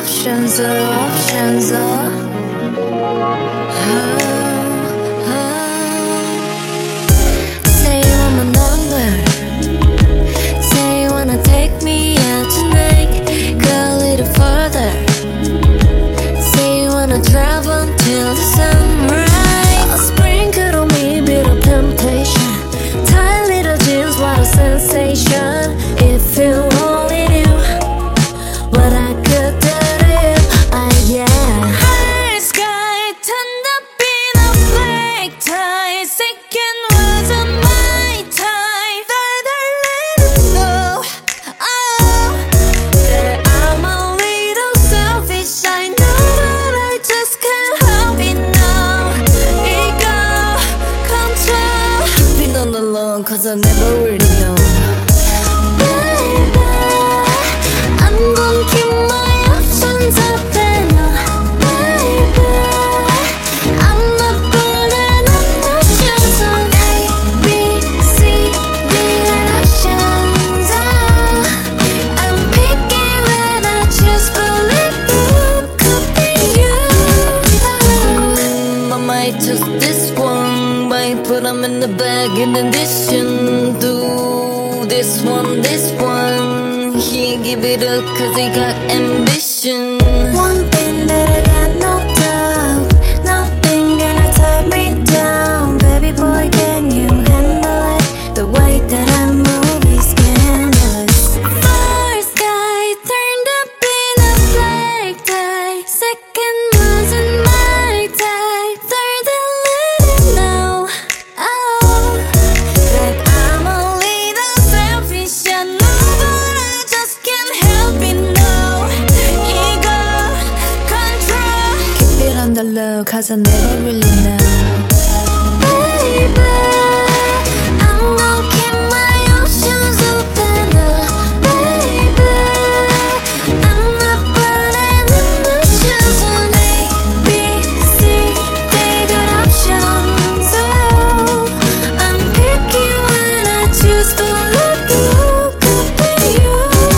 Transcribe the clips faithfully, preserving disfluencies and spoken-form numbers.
options, the options are. Oh, oh. Say you want my number. Say you wanna take me out tonight. Go a little further. Say you wanna travel till the sunrise. A sprinkle on me, bit of temptation. Tight little jeans, what a sensation. If you only knew what I could do to you, ah yeah. High sky turned up in a black tie. Second wasn't my time. Thought I let it know, oh, that I'm a little selfish. I know that I just can't help it now. Ego, control, keep it on the low, cause I never really know. Just this one, might put them in the bag in addition to this one, this one. He ain't give it up cause he got ambition. One thing that I got no doubt, nothing gonna tie me down. Baby boy, can you handle it? The way that I move is scandalous. First guy turned up in a black tie. Second wasn't my type. Third I let it know, oh, that I'm a little selfish. I know but I just can't help it, no. Ego, control, keep it on the low cause I never really know. Baby, I'm gonna keep my options open up. Baby, I'm not putting in my shoes on A, B, C, they got options, oh, I'm picky when I choose to let go. Could be you.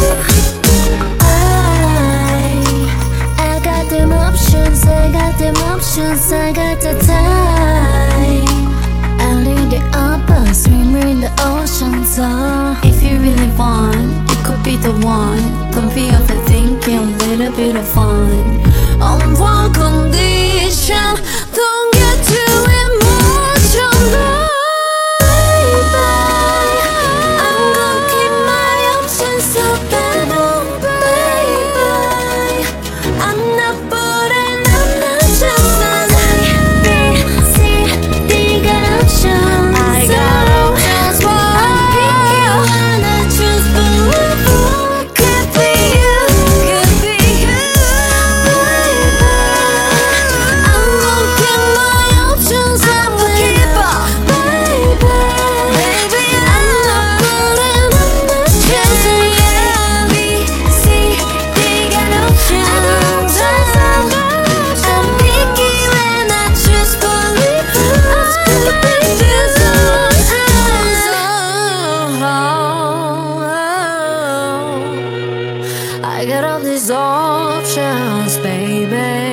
I, I got them options, I got them options, I got the time. I leave the upper swimmer in the ocean, so if you really want, it could be the one. Don't be overthinking, a little bit of fun. On one condition, don't get too emotional. Baby, I'm gonna keep my options open, oh baby. I'm not putting up my shoes on A, B, C, D got options. I got options, I'm picky when I choose, but who could be you? Could be you, baby. I'm gonna keep my options open, baby. Baby, I'm not putting up my shoes on A, B, C, D got options. I'm picky when I choose, but who could be you? I got all these options, baby.